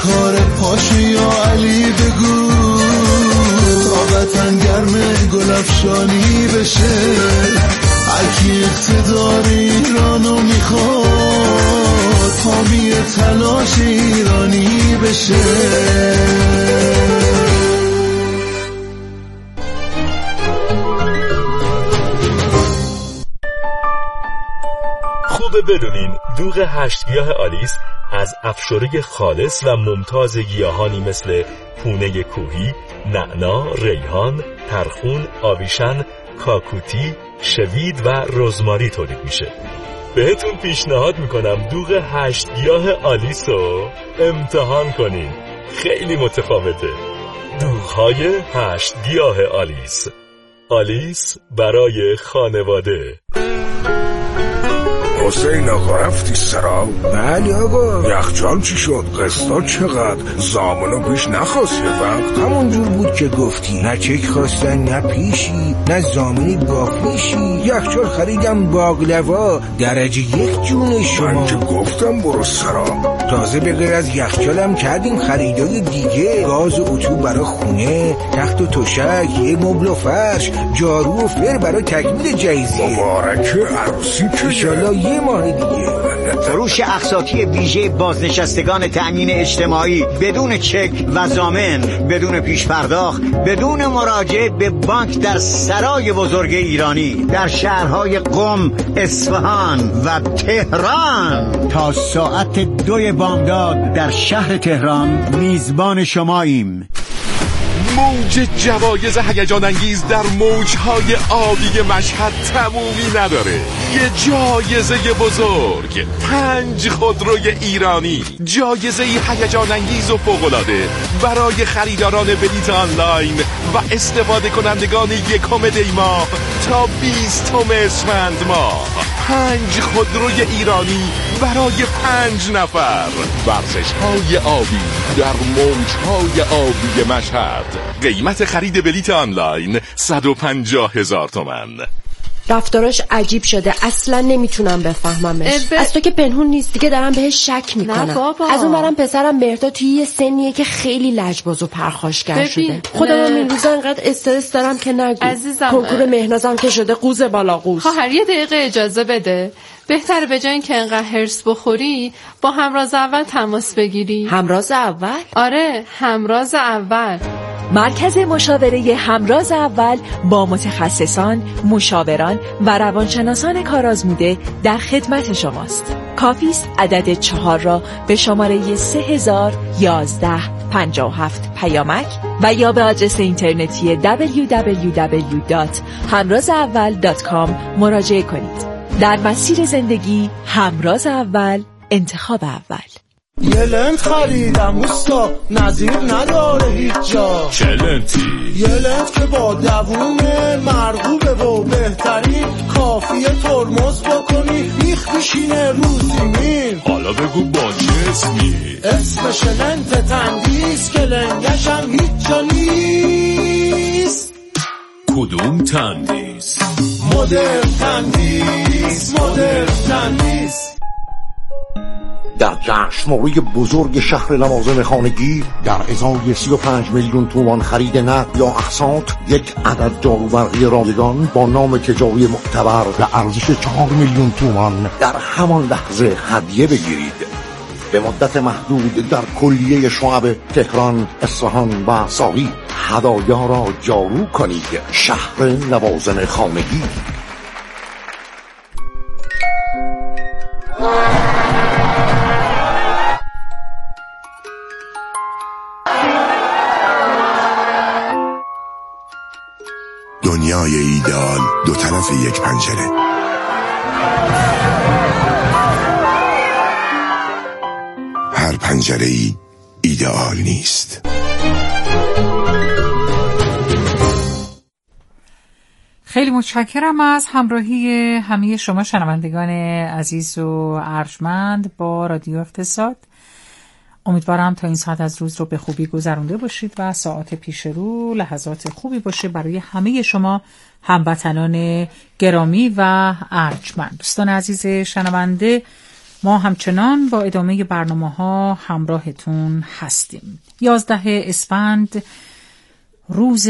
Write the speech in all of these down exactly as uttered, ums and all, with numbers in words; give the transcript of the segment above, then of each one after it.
کار پاشو یا علی بگو تا وطن گرم گلفشانی بشه. هرکی اقتدار ایرانو میخواد حامی تلاش ایرانی بشه. خوبه بدونین دوغ هشت گیاه آلیس از افشوره خالص و ممتاز گیاهانی مثل پونه کوهی، نعنا، ریحان، ترخون، آویشن، کاکوتی، شوید و رزماری تولید میشه. بهتون پیشنهاد میکنم دوغ هشت گیاه آلیس رو امتحان کنین، خیلی متفاوته. دوغهای هشت گیاه آلیس، آلیس برای خانواده. حسین آقا رفتی سرا؟ بله آقا. یخچال چی شد؟ قسطا چقدر؟ زامنو پیش نخواست یه وقت؟ همونجور بود که گفتی، نه چک خواستن نه پیشی نه زامنی باقیشی. یخچال خریدم باقلوا درجه یک جون شما. من که گفتم برو سرا. تازه به غیر از یخچالم کردیم خریدای دیگه، گاز و اتو برای خونه، تخت و تشک، یه مبل و فرش، جارو و فر برای تکمیل جهیزیه. مبارکه عروسی که انشالله یه ماه دیگه. فروش اقساطی ویژه بازنشستگان تأمین اجتماعی بدون چک و ضامن، بدون پیش پرداخت، بدون مراجعه به بانک در سرای بزرگ ایرانی در شهرهای قم، اصفهان و تهران. تا ساعت دوی بامداد در شهر تهران میزبان شماییم. موج جوایز هیجان انگیز در موجهای آبی مشهد تمومی نداره. یه جایزه بزرگ، پنج خودروی ایرانی، جایزه هیجان انگیز و فوق‌العاده برای خریداران بلیت آنلاین و استفاده کنندگان یکم دی ماه تا بیستم اسفند ماه. پنج خودروی ایرانی برای پنج نفر. ورزش‌های آبی در موجهای آبی مشهد. قیمت خرید بلیت آنلاین صد و پنجاه هزار تومان. رفتاراش عجیب شده، اصلا نمیتونم بفهممش. ب... از تو که پنهون نیست دیگه، دارم بهش شک میکنم. از اون برم پسرم بهرداد توی یه سنیه که خیلی لجباز و پرخاشگر شده. خودم این روزا انقدر استرس دارم که نگو. عزیزم کنکور مهنازم که شده قوز بالا قوز. خواهر یه دقیقه اجازه بده. بهتره به جای اینکه انقدر هرس بخوری با همراز اول تماس بگیری. همراز اول؟ آره، همراز اول. مرکز مشاوره همراز اول با متخصصان، مشاوران و روانشناسان کارآزموده در خدمت شماست. کافی است عدد چهار را به شماره سه هزار یازده پنجاه و هفت پیامک و یا به آدرس اینترنتی دبلیو دبلیو دبلیو دات همراز اول دات کام مراجعه کنید. در مسیر زندگی همراز اول، انتخاب اول. یه لنت خریدم اوستا، نظیر نداره هیچ جا. چه لنتی؟ یه لنت که با دوومه، مرغوبه و بهترین، کافیه ترمز بکنی بیخ بشینه رو زمین. حالا بگو با چه اسمی؟ اسمش لنت تندیس که لنگش هم هیچ جا نیست. کدوم تندیس؟ مدرن تندیس، مدرن تندیس. در جشنواره بزرگ شهر لوازم خانگی در ازای سی و پنج میلیون تومان خرید نقد یا اقساط، یک عدد جاروبرقی رایگان با نام تجاری معتبر و ارزش چهار میلیون تومان در همان لحظه هدیه بگیرید. به مدت محدود در کلیه شعب تهران، اصفهان و ساقی هدایا را جارو کنید. شهر لوازم خانگی. دنیای ایدئال دو طرف یک پنجره. هر پنجره ای ایدئال نیست. خیلی متشکرم از همراهی همه شما شنوندگان عزیز و ارجمند با رادیو اقتصاد. امیدوارم تا این ساعت از روز رو به خوبی گذرونده باشید و ساعت پیش رو لحظات خوبی باشه برای همه شما هموطنان گرامی و ارجمند. دوستان عزیز شنونده، ما همچنان با ادامه برنامه ها همراهتون هستیم. یازده اسفند روز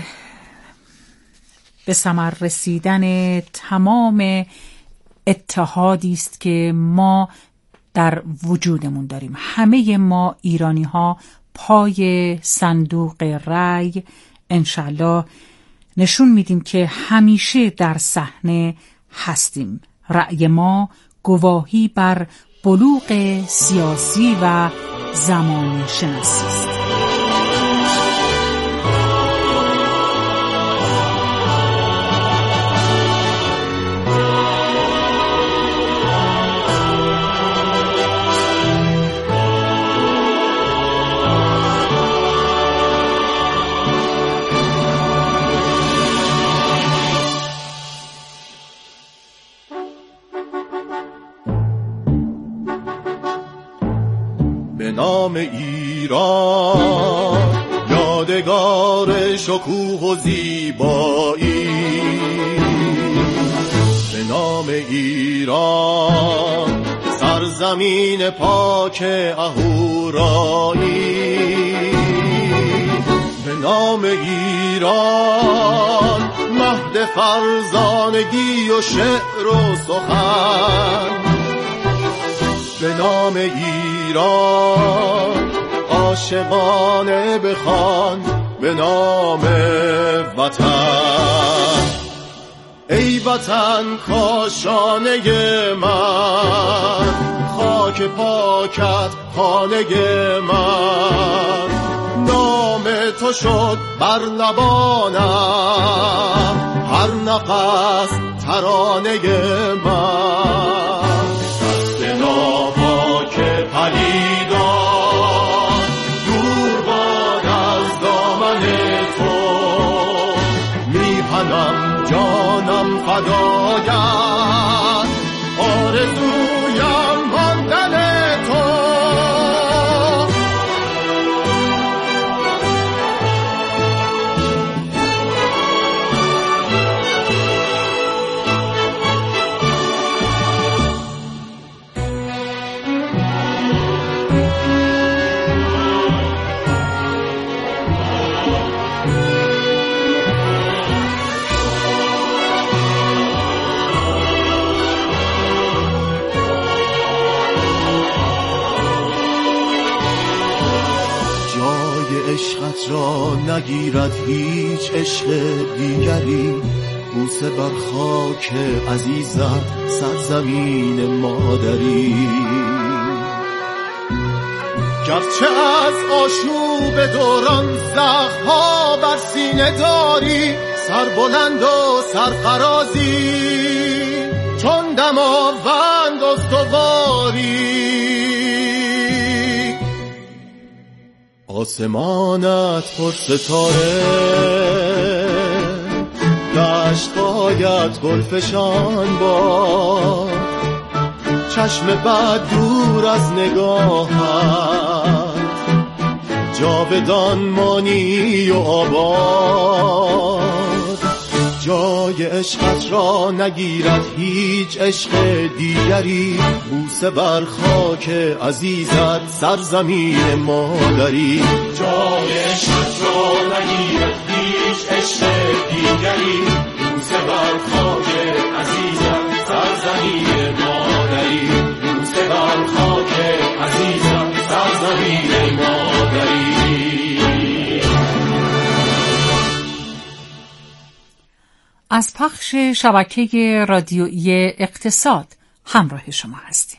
به ثمر رسیدن تمام اتحادی است که ما در وجودمون داریم. همه ما ایرانی ها پای صندوق رای انشالله نشون میدیم که همیشه در صحنه هستیم. رأی ما گواهی بر بلوغ سیاسی و زمان شناسی است. به نام ایران یادگار شکوه و زیبایی، به نام ایران سرزمین پاک اهورایی، به نام ایران مهد فرزانگی و شعر و سخن، به نام ایران عاشقانه بخوان به نام وطن. ای وطن کاشانه من، خاک پاکت خانه من، نام تو شد بر لبانم هر نفس ترانه من. پلیدان دور باد از دامن تو، میپنم جانم فدایت، آرزویم ماندن تو. عشقت را نگیرد هیچ عشق دیگری، بوسه بر خاک عزیزم سرزمین مادری. گرچه از آشوب دوران زخم‌ها بر سینه داری، سر بلند و سرفرازی چون دماوند استواری. آسمانت پر ستاره، دشت باید گلفشان باد، چشم بد دور از نگاهت جاودان مانی و آباد. جای عشقت را نگیرد هیچ عشق دیگری، بوسه بر خاک عزیزت سرزمین مادری. جای عشقت را نگیرد هیچ عشق دیگری، بوسه بر خاک عزیزت سرزمین مادری. بوسه بر خاک عزیزت سرزمین مادری. از پخش شبکه رادیویی اقتصاد همراه شما هستیم.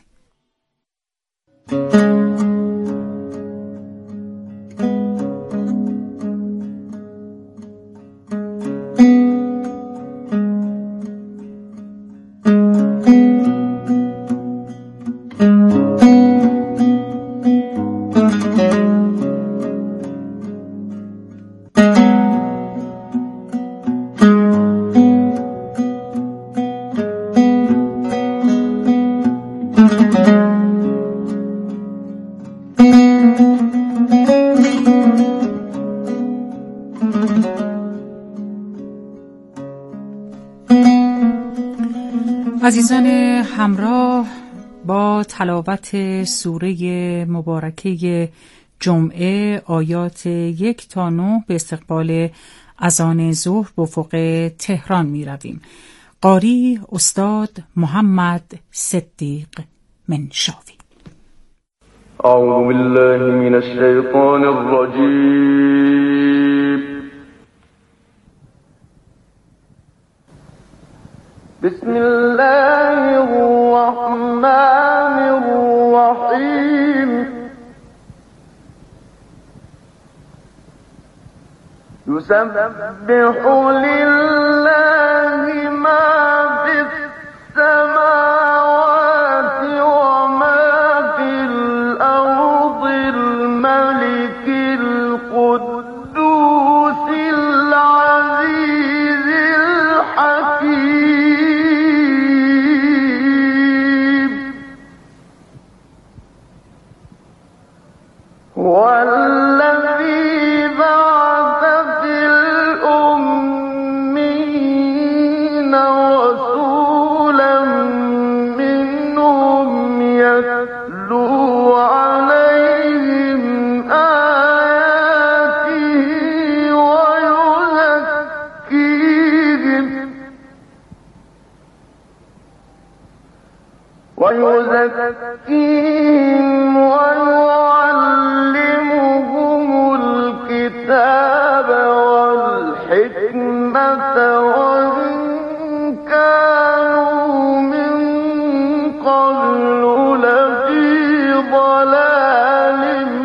عزیزان همراه، با تلاوت سوره مبارکه جمعه آیات یک تا نه به استقبال اذان ظهر به افق تهران می رویم. قاری استاد محمد صدیق منشاوی. اعوذ بالله من الشیطان الرجیم. بسم الله الرحمن الرحیم. يسبح لله ما في السماوات وما في الأرض الملك القدوس العزيز الحكيم. والذي ويزكيهم ويعلمهم الكتاب والحكمة وإن كانوا من قبل لفي ضلال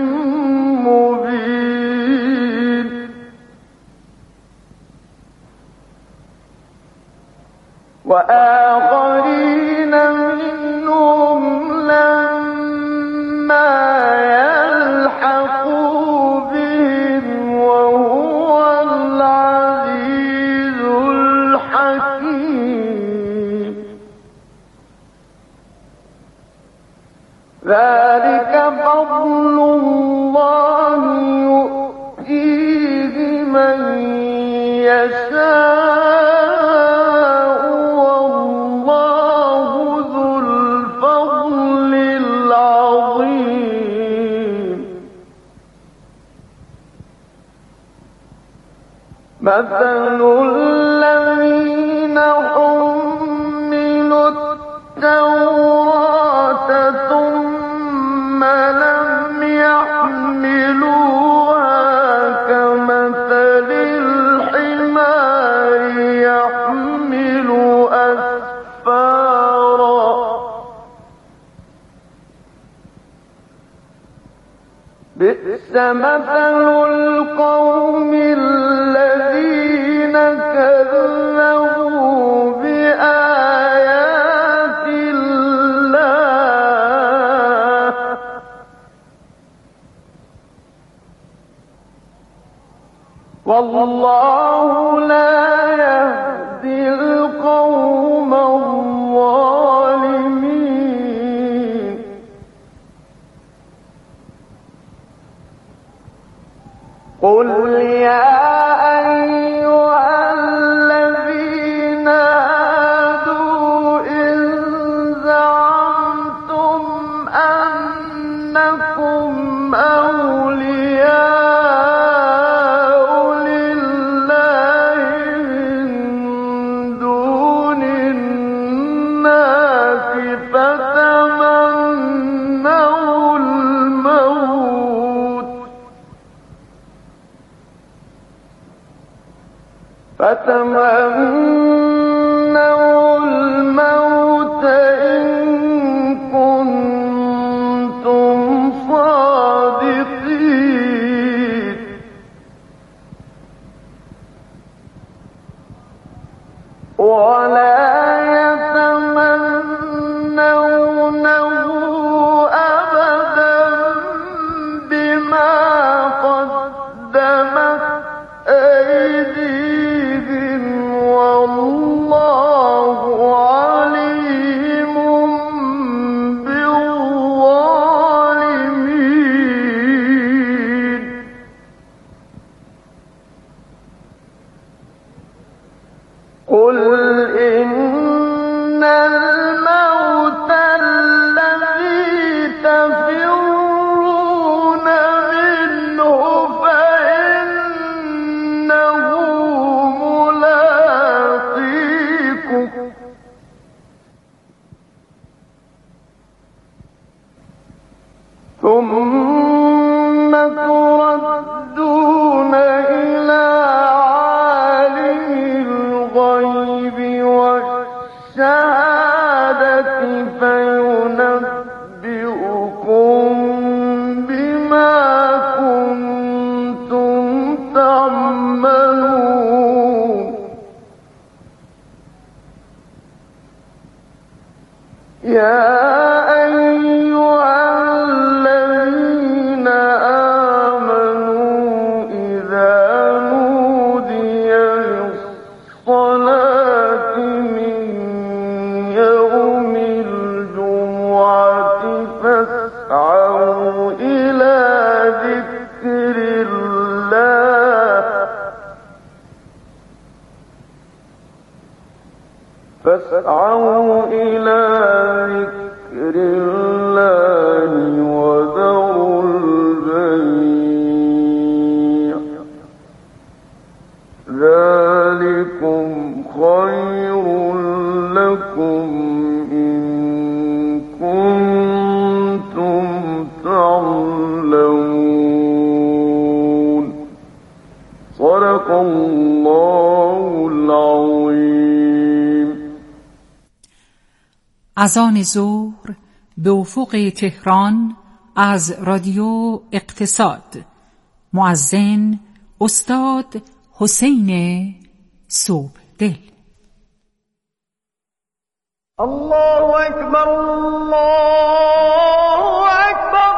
مبين. وآخرين منهم لما يلحقوا بهم وهو العزيز الحكيم. ذلك فضل الله يؤتيه من يشاء مثل الذين حملوا التوراة ثم لم يحملوها كمثل الحمار يحمل أسفارا بئس مثل القوم الذين كذبوا بآيات الله والله لا يهدي القوم الظالمين. قل يا فتمنوا الموت إن كنتم صادقين. ولا يتمنونه أبدا بما قدمت أيديهم والله عليم بالظالمين. قل إن فاسعوا إلى ذكر الله وذروا البيع ذلكم خير لكم إن كنتم تعلمون صدق الله العظيم. اذان ظهر به افق تهران از رادیو اقتصاد. مؤذن استاد حسین صبحدل. الله اکبر الله اکبر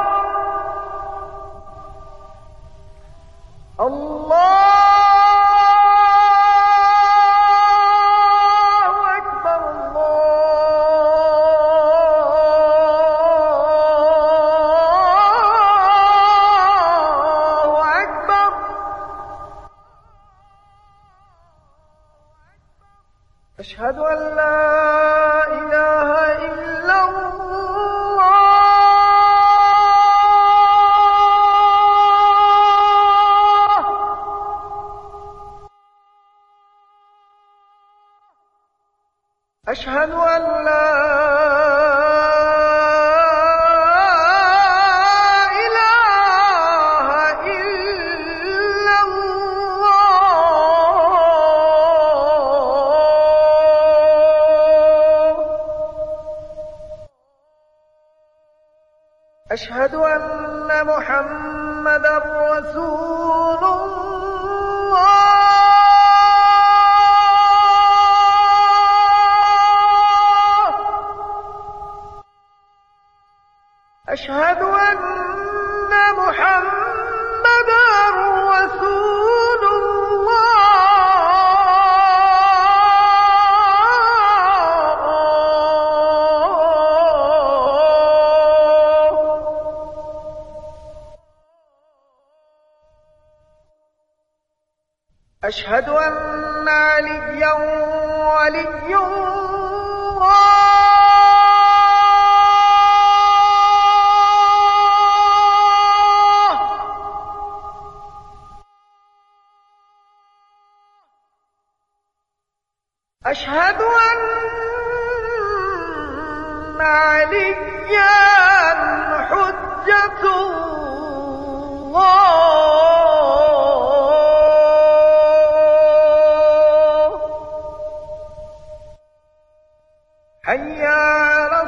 الله أشهد أن لا إله إلا الله أشهد أن لا أشهد أن محمدًا رسول الله أشهد أن محمدًا رسول أشهد أن عليا ولي الله أشهد أن عليا حجة الله حي على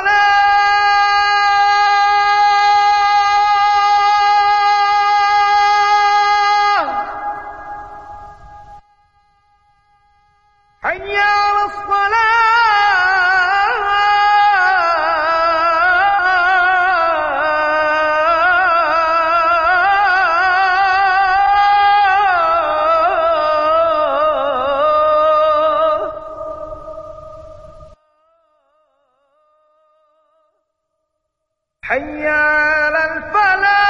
الصلاة حي على الصلاة حي على الفلاح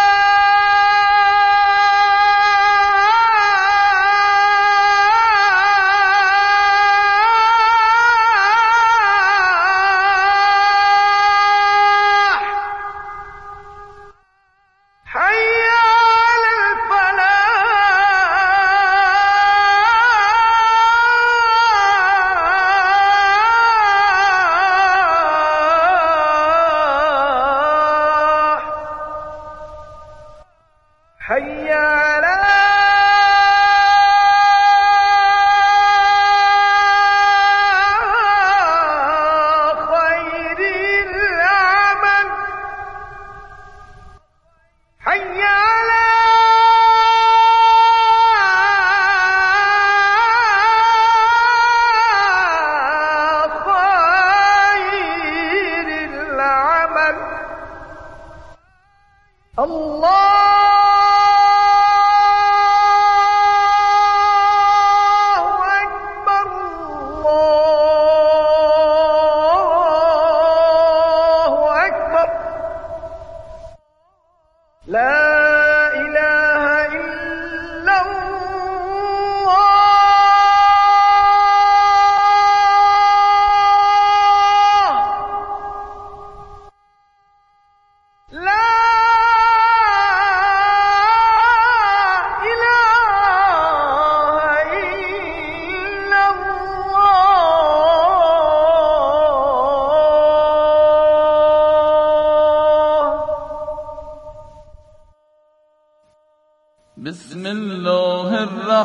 حي على الفلاح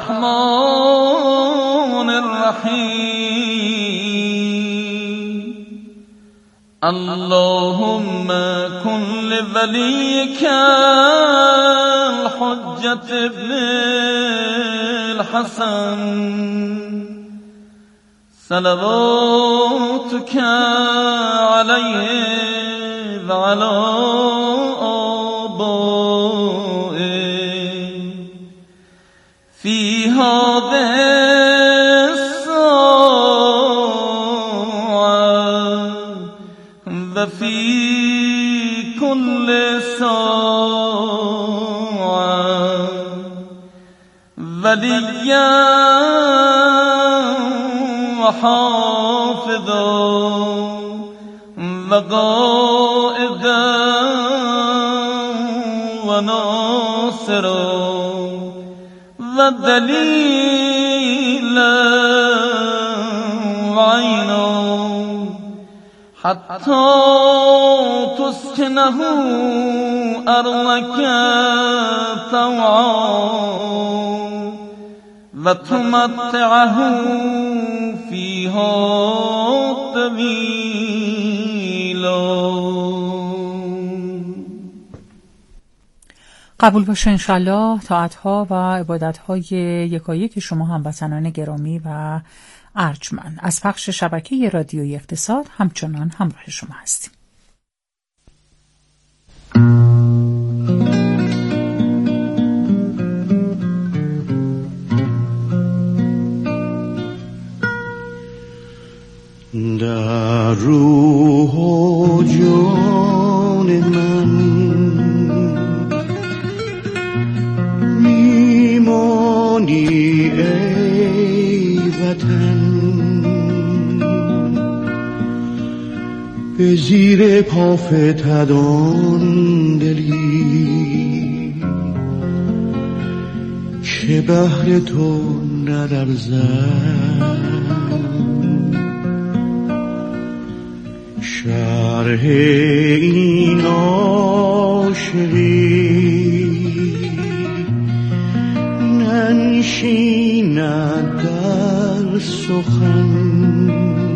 الرحمن الرحیم اللهم کن لولیک الحجة ابن الحسن صلواتك علیه و علی آبائه فی هذه الساعة و فی كل ساعة ولیا وحافظا وقائدا وناصرا ودليلا وعينا حتى تسكنه أرضك طوعا وتمتعه فيها طويلا. قبول باشه انشالله طاعت‌ها و عبادت‌های یکایک شما هموطنان گرامی و ارجمند. از پخش شبکه رادیویی اقتصاد همچنان همراه شما هستیم. در روح و جان من میمانی ای وطن به زیر پافتدان دلی که بهر تو ندرزد شرح این عاشقی ننشیند در سخن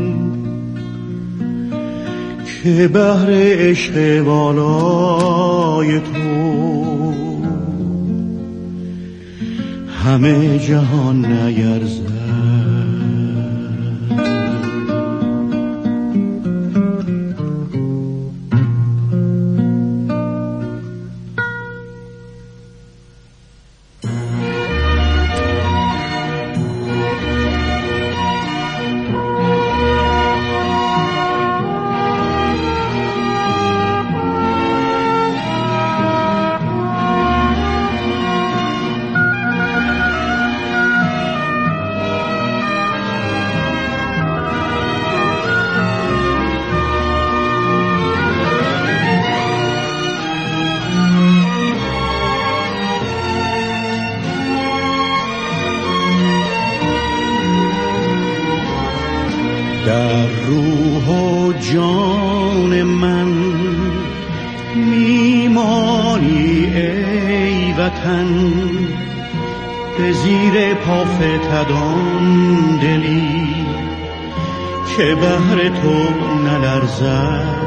که بهر عشق والای تو همه جهان نیرزد. در روح و جان من میمانی ای وطن به زیر پافتدان دلی که بهر تو نلرزد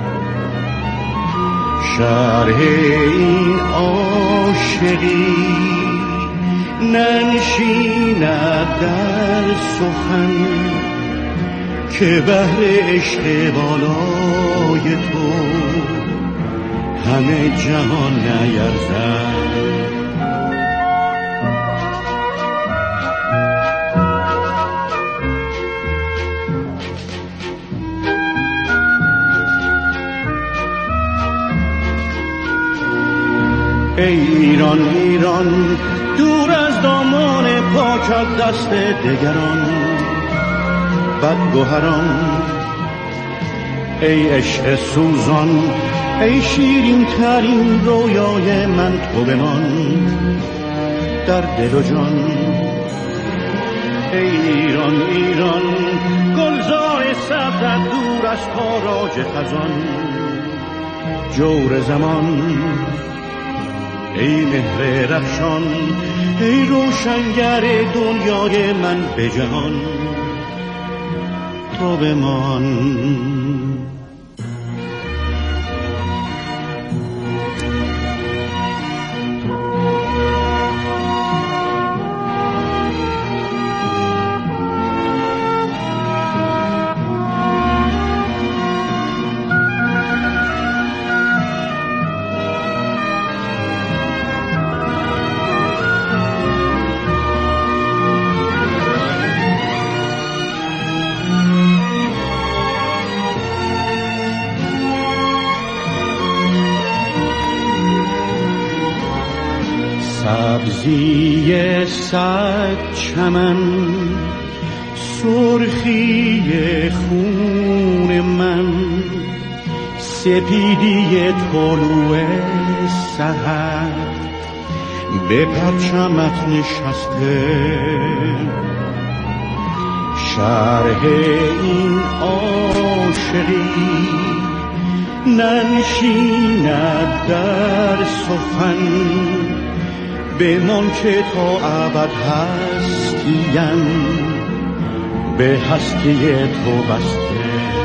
شرح این عاشقی ننشیند در سخن که بهر عشق بالای تو همه جهان نیرزد. ای ایران ایران دور از دامان پاکت دست دگران بدگوهران ای عشق سوزان ای شیرین ترین رویای من تو بمان در دل و جان. ای ایران ایران گلزار سبزت دور از تاراج خزان جور زمان ای مهر رخشان، ای روشنگر دنیای من به جهان، تو بمان. سبزی صد چمن، سرخی خون من، سپیدی طلوع سحر به پرچمت نشسته، شرح این عاشقی ننشیند در سخن، بمان که تا ابد هستیم به هستی تو بسته.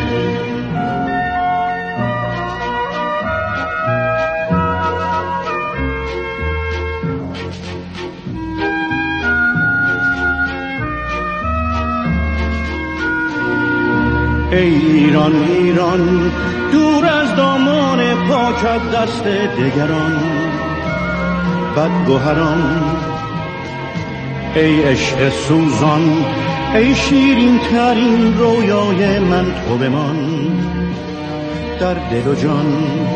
ای ایران ایران، دور از دامان پاکت دست دگران بدگوهران، ای عشق سوزان، ای شیرین ترین رویای من تو بمان در دل و جان.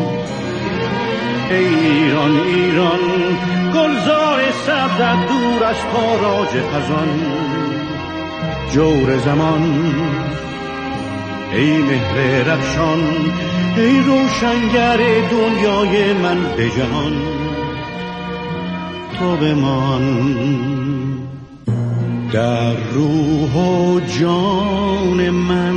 ای ایران ایران، گلزار سبزت دور از تاراج خزان جور زمان، ای مهر رخشان، ای روشنگر دنیای من به جهان، تو بمان. در روح و جان من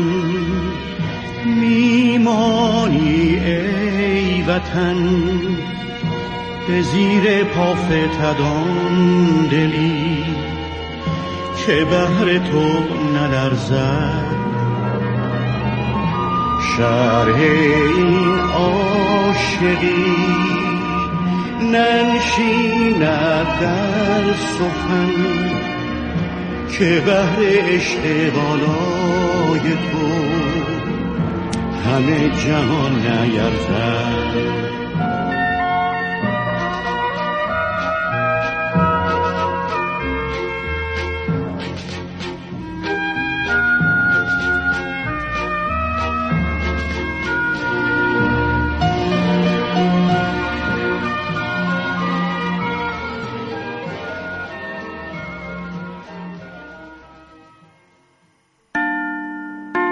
میمانی ای وطن، به زیر پا فتدان دلی که بهر تو نلرزد، شرح این عاشقی ننشیند در سخن، که بهر عشق بالای تو همه جهان نیرزد.